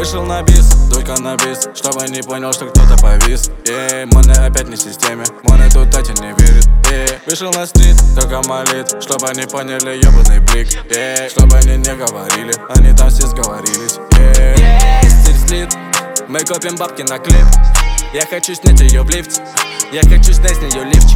Вышел на бис, дуй каннабис, чтобы не понял, что кто-то повис. Моне опять не в системе, моне тут Татя не верит. Вышел на стрит, только молит, чтобы они поняли ёбаный блик. Чтобы они не говорили, они там все сговорились. Стиль слит, мы копим бабки на клип. Я хочу снять ее в лифте, я хочу снять с нее лифчик.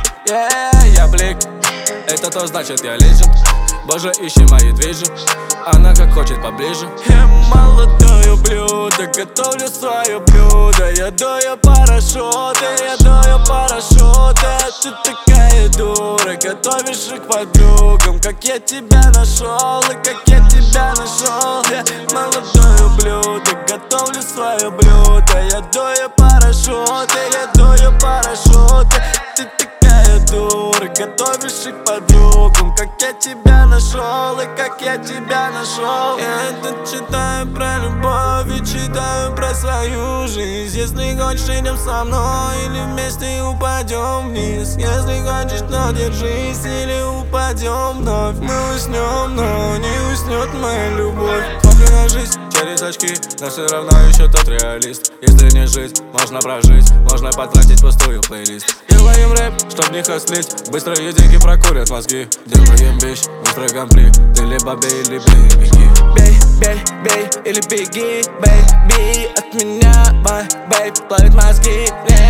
Я блик, это то значит я лежит. Боже, ищи мои движи, она как хочет поближе. Я молодое блюдо, готовлю свое блюдо. Я дую парашюты, я дую парашюты. Ты такая дура, готовишь их подругам. Как я тебя нашел и как я тебя нашел. Я молодое блюдо, готовлю свое блюдо. Я дую парашюты, я дую парашюты. Ты такая дура, готовишь их подругам. Как я тебя нашел и как я тебя нашел. Я тут читаю про любовь и читаю про свою жизнь. Если хочешь, идем со мной или вместе упадем вниз. Если хочешь, то держись или упадем вновь. Мы уснем, но не уснет моя любовь. Смотрю на жизнь через очки, но все равно еще тот реалист. Если не жить, можно прожить, можно потратить пустую плейлист. Делаем рэп, чтоб не хаслить, быстрые деньги прокурят мозги. Делаем бич, быстрый комплект, ты либо бей, или беги. Бей, бей, бей или беги, бейби. От меня, мой бейб, плавит мозги.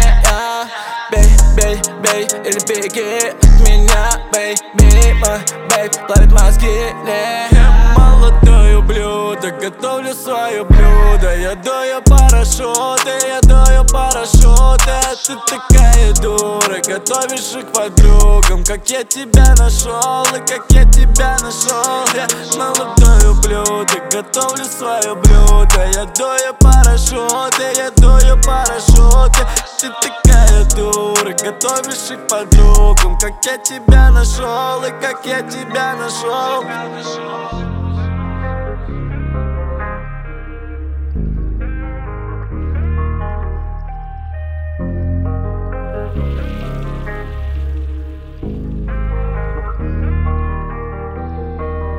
Бей, бей, бей или беги. От меня, бейби, мой бейб, плавит мозги. Я молодое блюдо, готовлю свое блюдо. Я дую парашюты, я дую парашюты. Ты такая дура, готовишь их подругам. Как я тебя нашел и как я тебя нашел. Я молодое блюдо, готовлю свое блюдо. Я дую парашюты, я дую парашюты. Ты такая дура, готовишь их подругам. Как я тебя нашел и как я тебя нашел.